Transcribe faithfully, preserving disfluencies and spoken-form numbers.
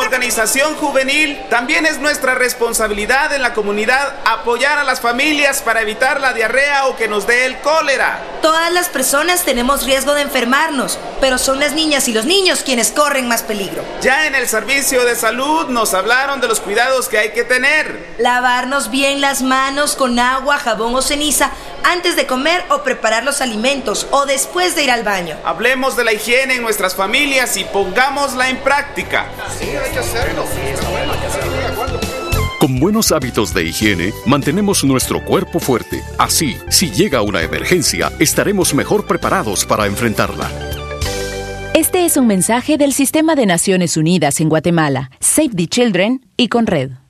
organización juvenil, también es nuestra responsabilidad en la comunidad apoyar a las familias para evitar la diarrea o que nos dé el cólera. Todas las personas tenemos riesgo de enfermarnos, pero son las niñas y los niños quienes corren más peligro. Ya en el servicio de salud nos hablaron de los cuidados que hay que tener. Lavarnos bien las manos con agua, jabón o ceniza antes de comer o preparar los alimentos o después de ir al baño. Hablemos de la higiene en nuestras familias y pongámosla en práctica. Sí, hay que hacerlo. Con buenos hábitos de higiene, mantenemos nuestro cuerpo fuerte. Así, si llega una emergencia, estaremos mejor preparados para enfrentarla. Este es un mensaje del Sistema de Naciones Unidas en Guatemala, Save the Children y Conred.